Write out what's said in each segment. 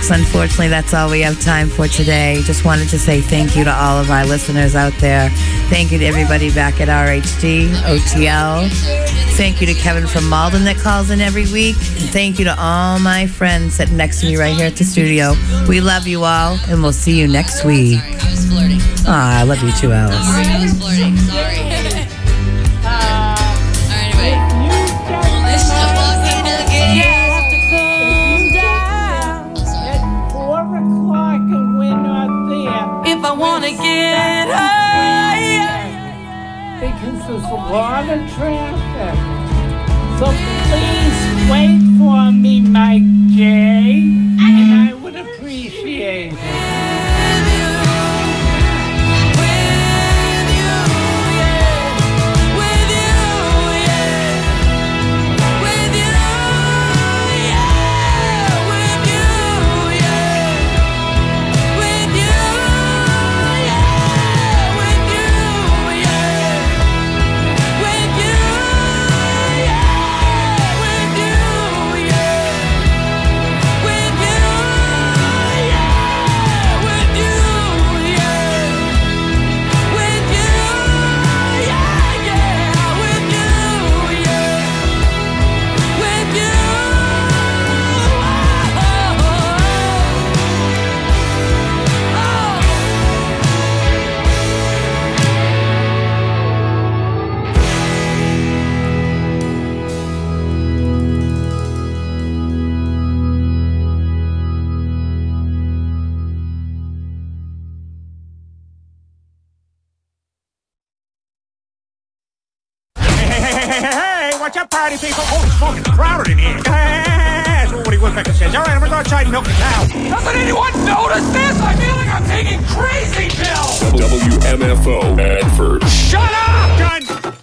folks, unfortunately, that's all we have time for today. Just wanted to say thank you to all of our listeners out there. Thank you to everybody back at RHD, OTL. Thank you to Kevin from Malden that calls in every week. And thank you to all my friends sitting next to me right here at the studio. We love you all, and we'll see you next week. Sorry, I was flirting. I love you too, Alice. Sorry, I was flirting. Sorry. Alright, anyway. This is walking again. You have to come down at 4 o'clock and we're not there. If I want to get high, because there's a lot of traffic. So please wait for me, Mike J, and I would appreciate it. Watch out, party people. Holy smoke, it's crowded in here. That's what Woody Woodpecker says. All right, I'm gonna go outside and milk the cow. Doesn't anyone notice this? I feel like I'm taking crazy pills. WMFO Advert. Shut up, gun!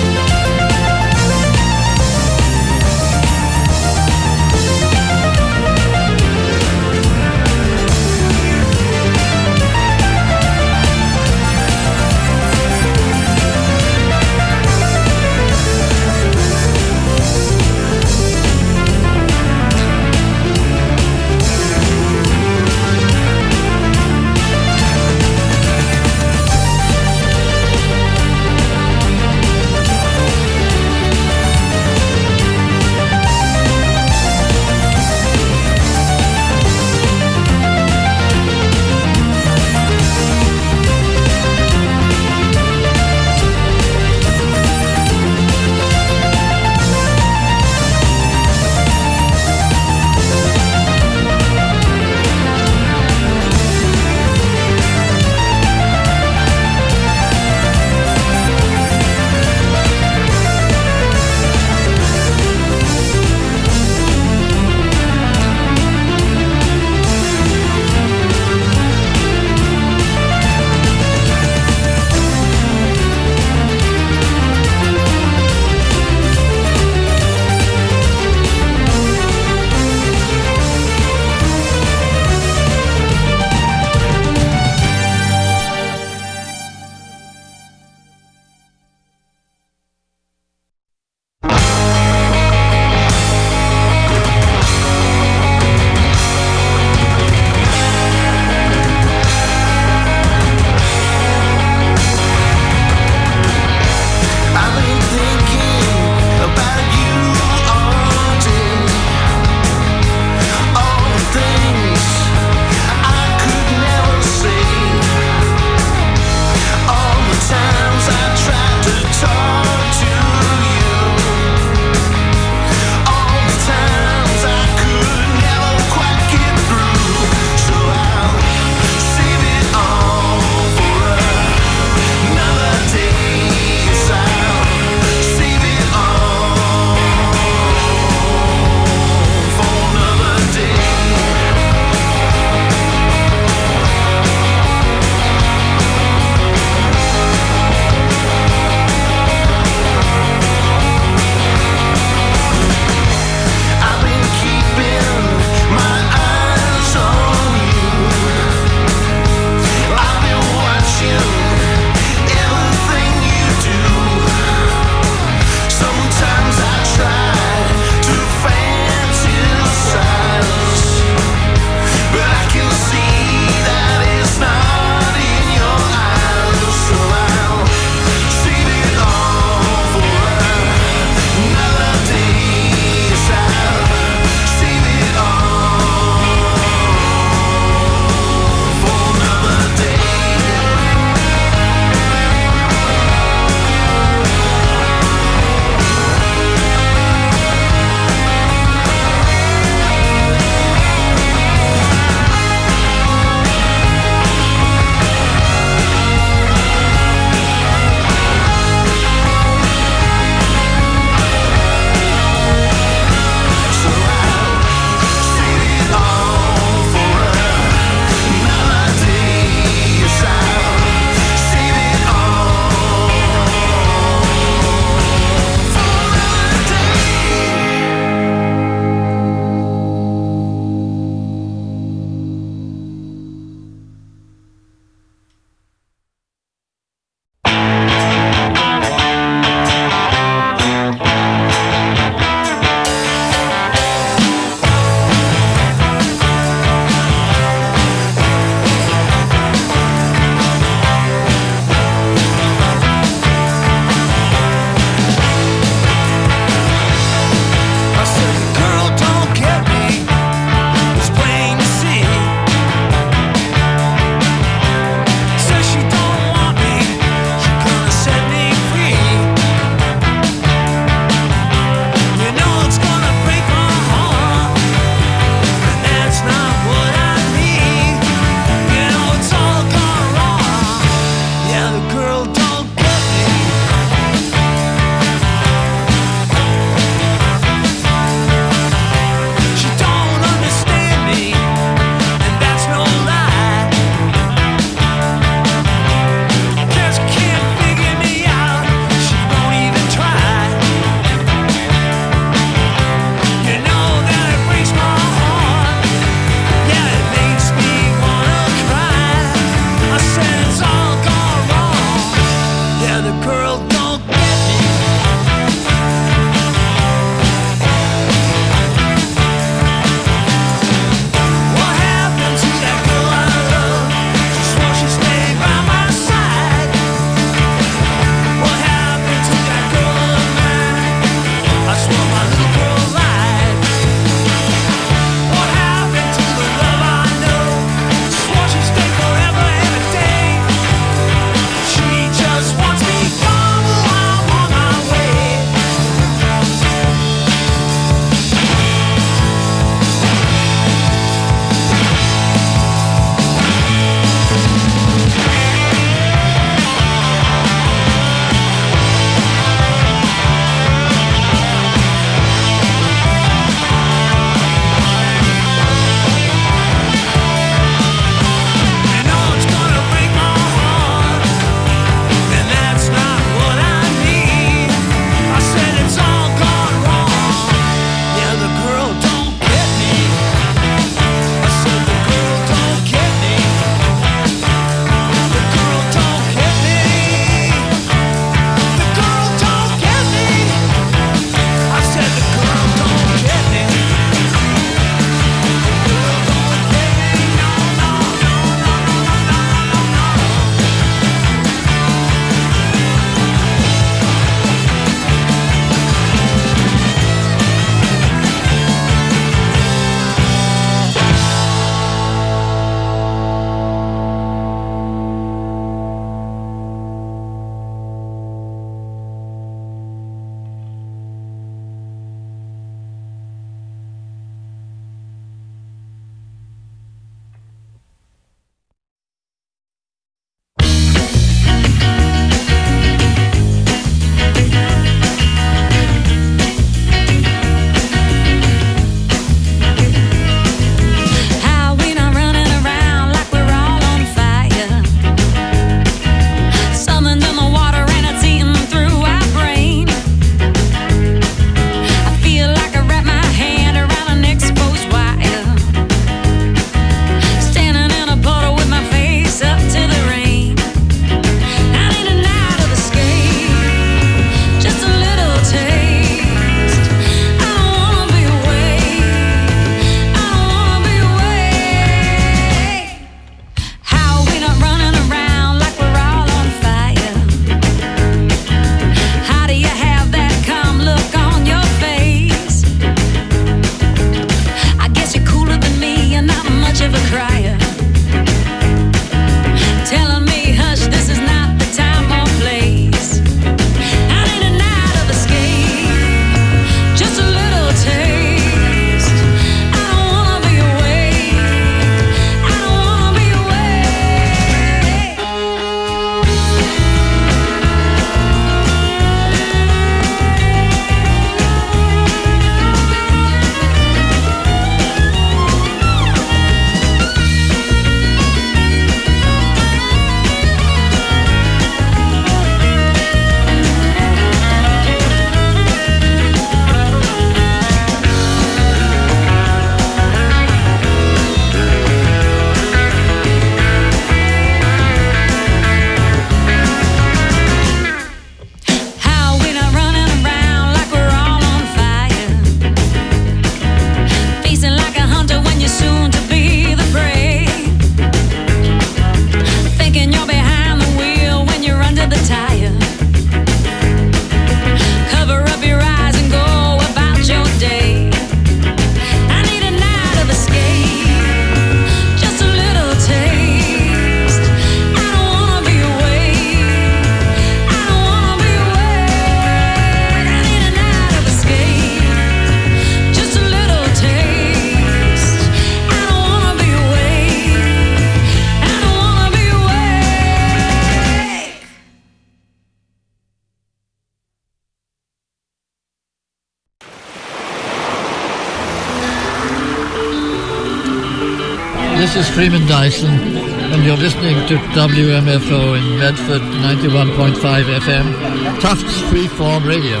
This is Freeman Dyson, and you're listening to WMFO in Medford, 91.5 FM, Tufts Freeform Radio.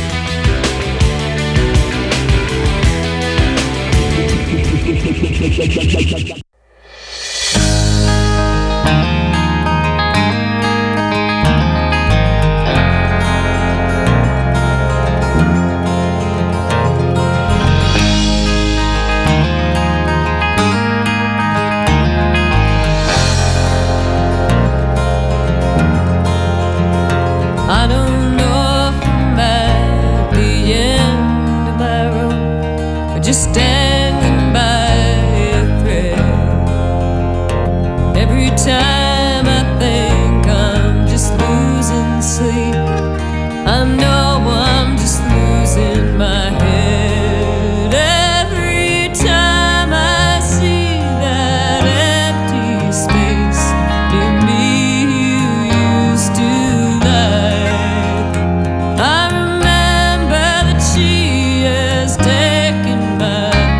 I don't know if I'm at the end of my road or just standing by a prayer. Every time I think I'm just losing sleep, I know I'm just losing my head. Every time I see that empty space near me you used to I remember that she has taken my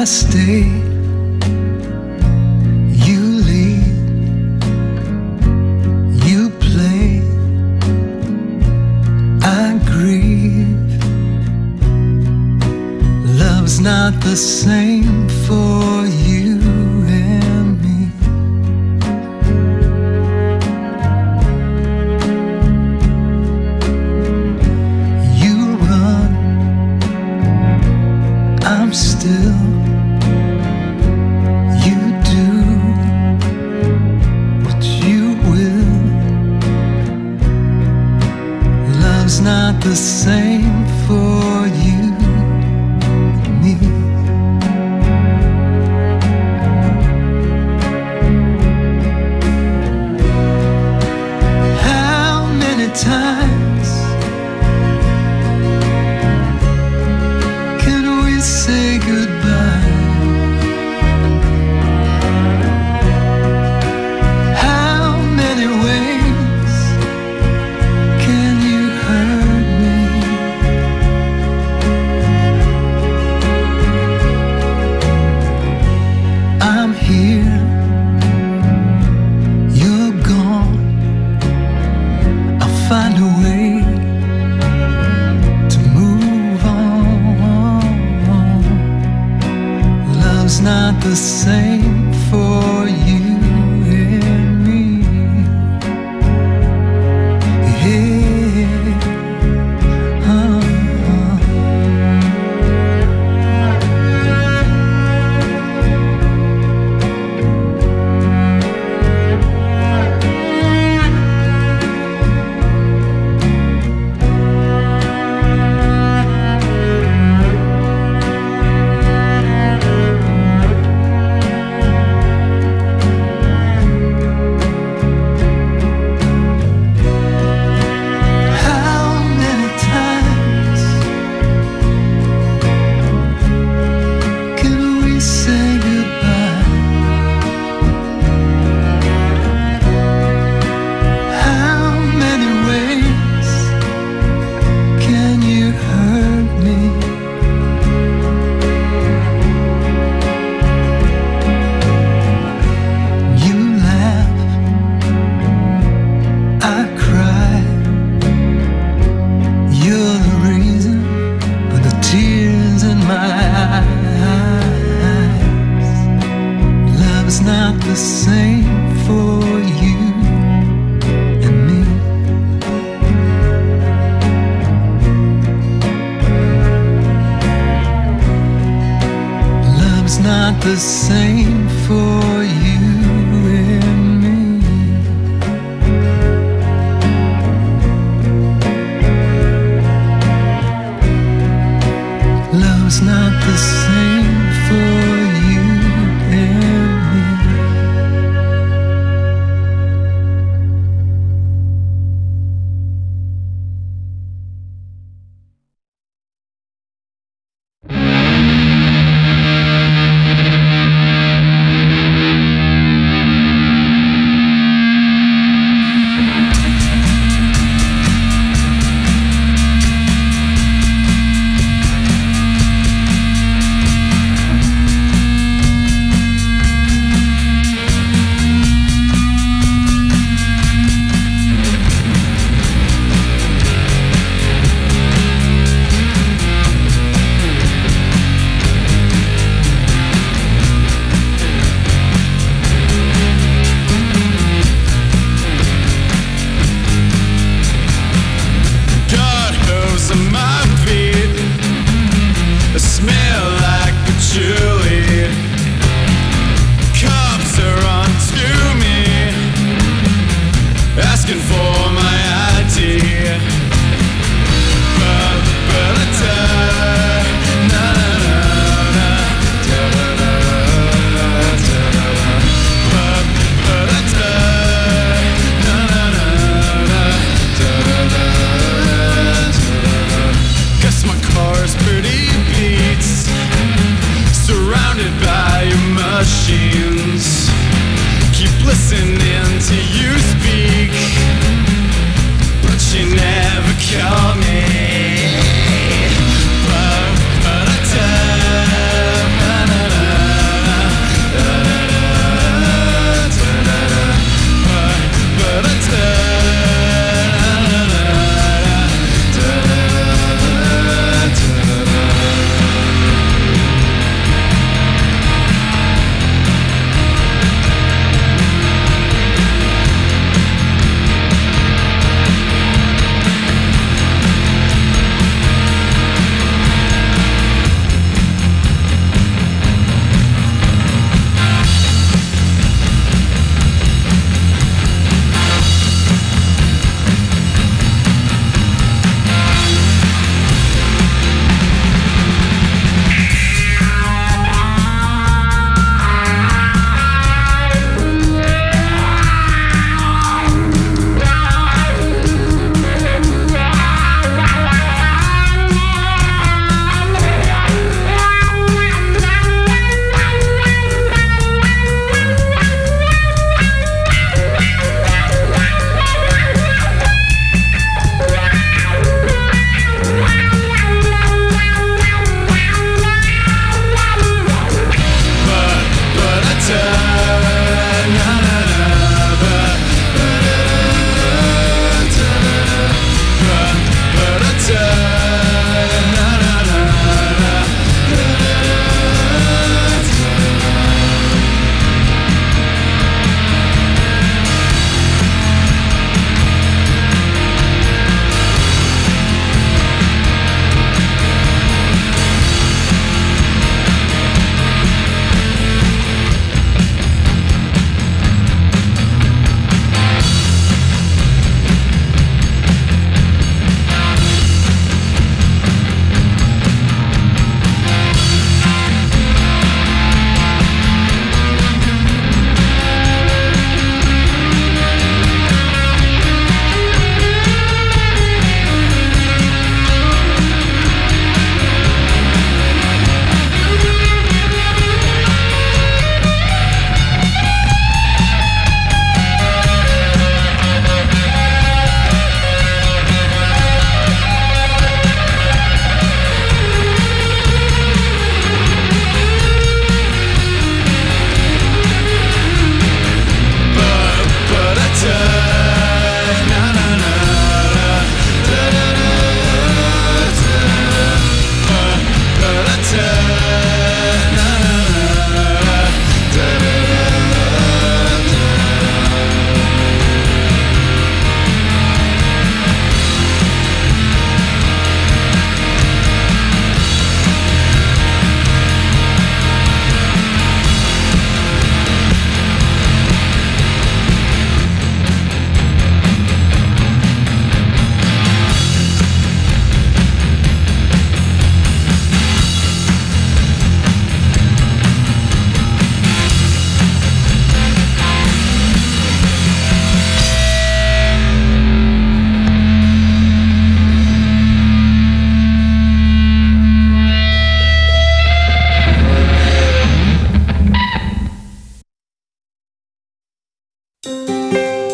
I stay, you lead, you play, I grieve. Love's not the same for you and me. You run, I'm still. You do what you will. Love's not the same for you and me. How many times can we say goodbye? How many ways can you hurt me? I'm here, you're gone. I'll find a way to move on. Love's not the same for you and me. Yeah. How many times can we say goodbye? How many ways can you hurt me? You laugh, I cry. You're the reason for the tears in my eyes. Love's not the same for you and me. Love's not the same for you and me. Love's not the same for you and me. Got hooves on my feet, smell like patchouli. Cops are onto me, asking for my ID. Guess my car's pretty beats, surrounded by machines. Keep listening to you speak, but you never call me.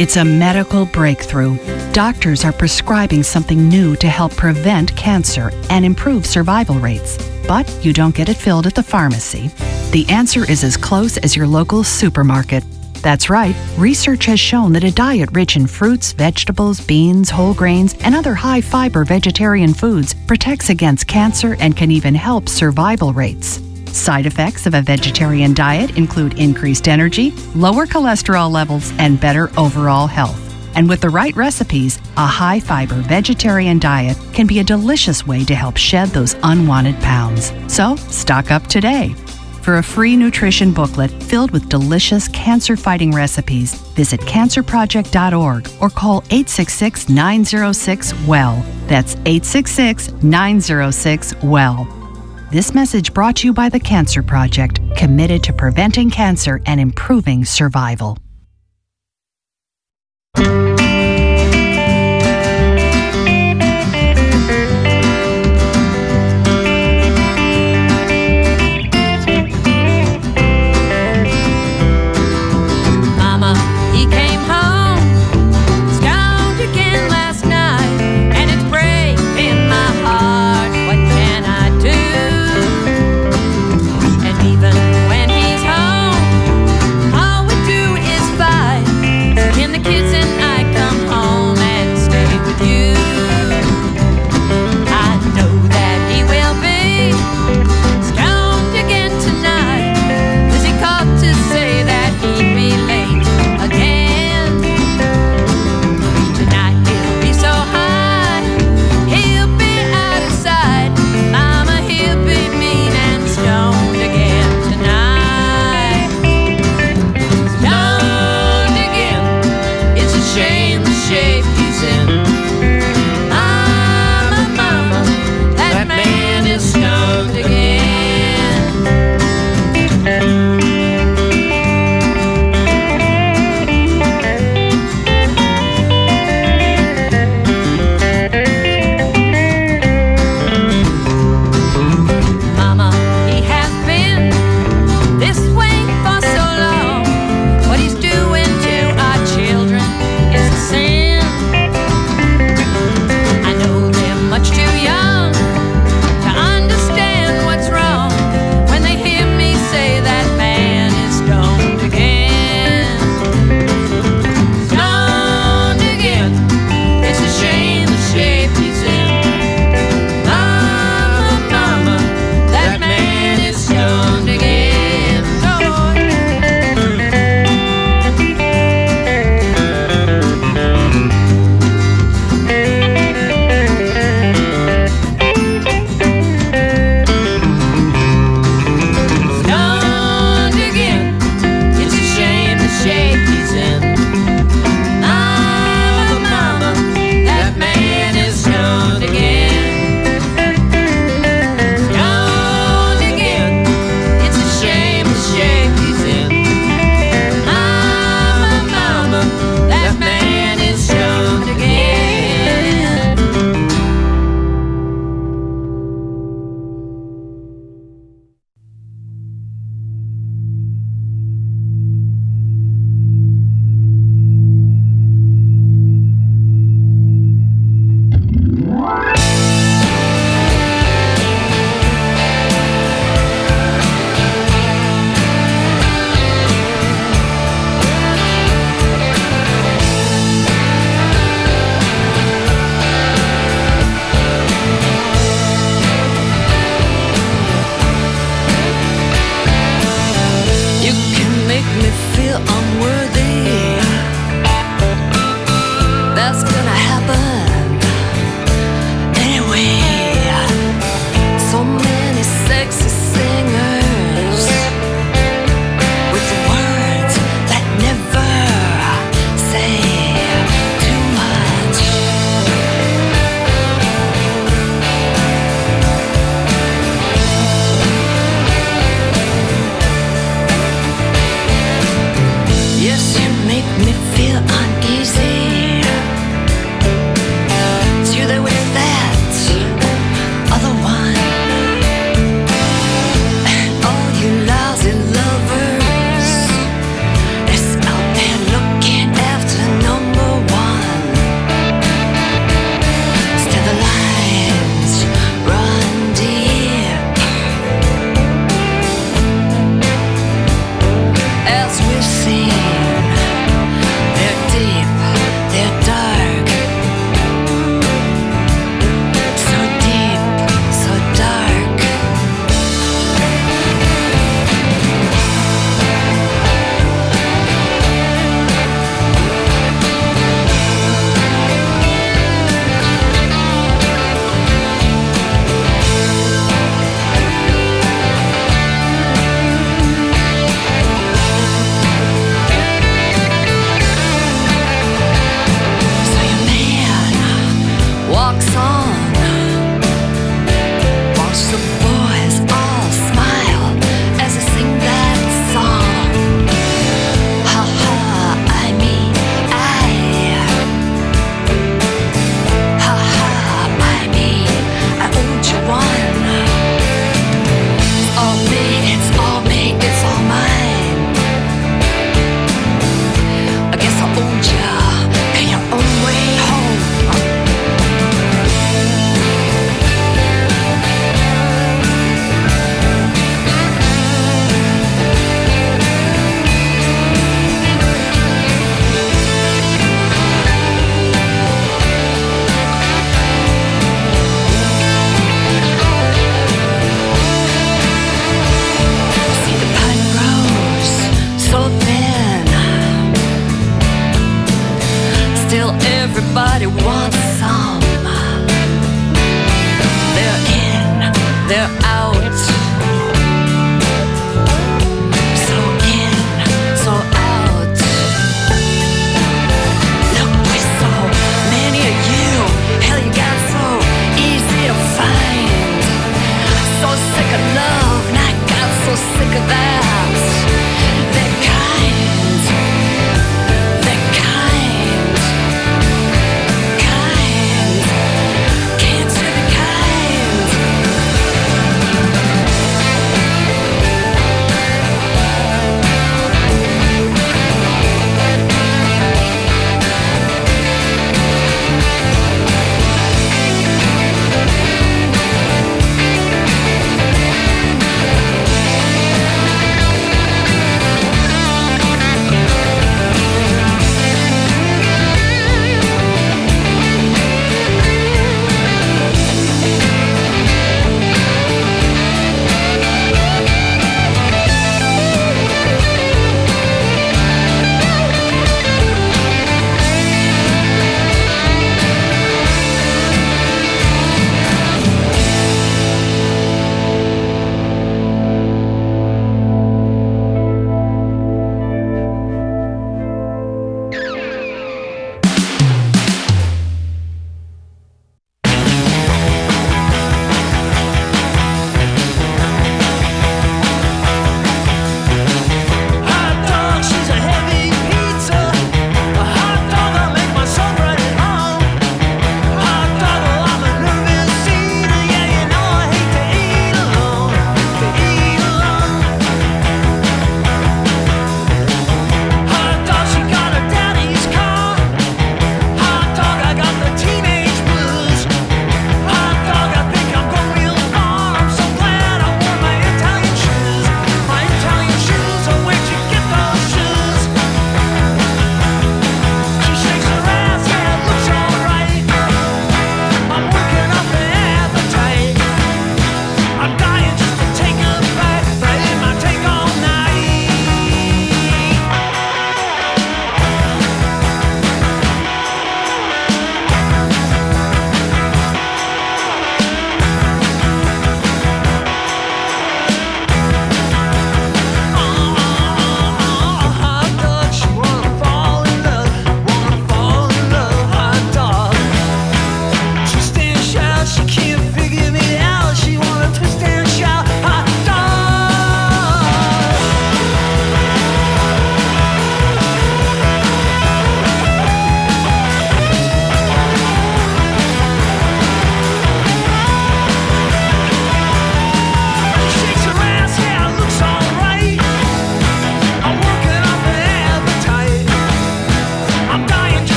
It's a medical breakthrough. Doctors are prescribing something new to help prevent cancer and improve survival rates. But you don't get it filled at the pharmacy. The answer is as close as your local supermarket. That's right, research has shown that a diet rich in fruits, vegetables, beans, whole grains, and other high-fiber vegetarian foods protects against cancer and can even help survival rates. Side effects of a vegetarian diet include increased energy, lower cholesterol levels, and better overall health. And with the right recipes, a high-fiber vegetarian diet can be a delicious way to help shed those unwanted pounds. So, stock up today. For a free nutrition booklet filled with delicious cancer-fighting recipes, visit cancerproject.org or call 866-906-WELL. That's 866-906-WELL. This message brought to you by the Cancer Project, committed to preventing cancer and improving survival. When he's home, all we do is everybody wants some. They're in, they're out. So in, so out. Look, we're so many of you. Hell, you got so easy to find. So sick of love, and I got so sick of that.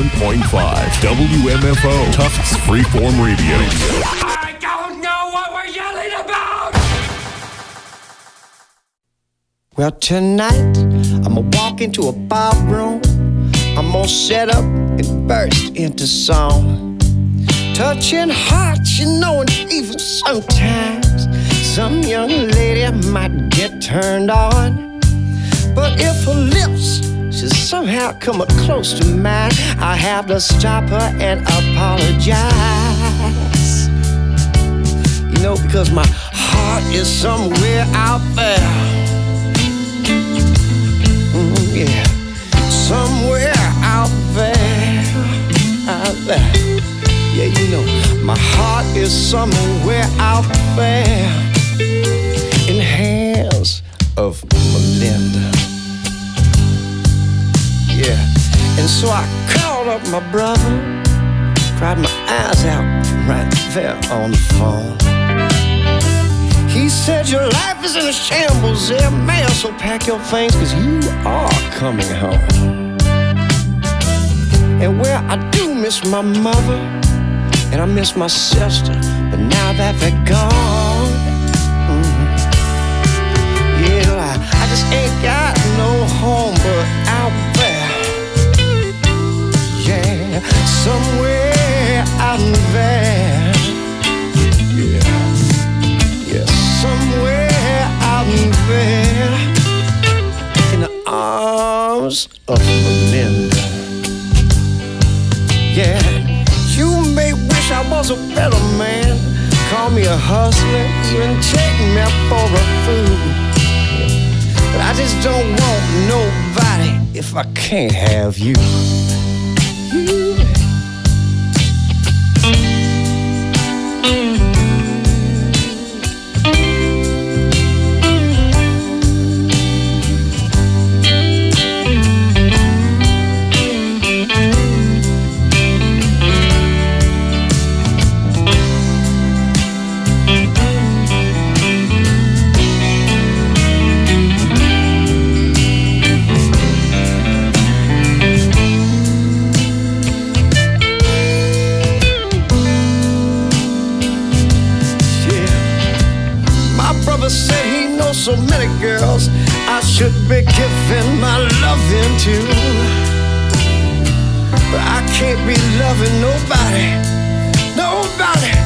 91.5 WMFO, Tufts Freeform Radio. I don't know what we're yelling about! Well, tonight, I'ma walk into a bar room. I'm gonna set up and burst into song. Touching hearts, you know, and even sometimes some young lady might get turned on. But if her lips should somehow come up close to mine, I have to stop her and apologize. You know, because my heart is somewhere out there. Yeah, somewhere out there, out there. Yeah, you know, my heart is somewhere out there in the hands of Melinda. Yeah, and so I called up my brother, cried my eyes out right there on the phone. He said, your life is in a shambles there, man, so pack your things, cause you are coming home. And well, I do miss my mother, and I miss my sister, but now that they're gone, yeah, I just ain't got no home but out there. Yeah, somewhere out there. Yeah, somewhere out there in the arms of Melinda. Yeah, you may wish I was a better man, call me a hustler, even take me for a fool. But I just don't want nobody if I can't have you. So many girls I should be giving my loving to, but I can't be loving nobody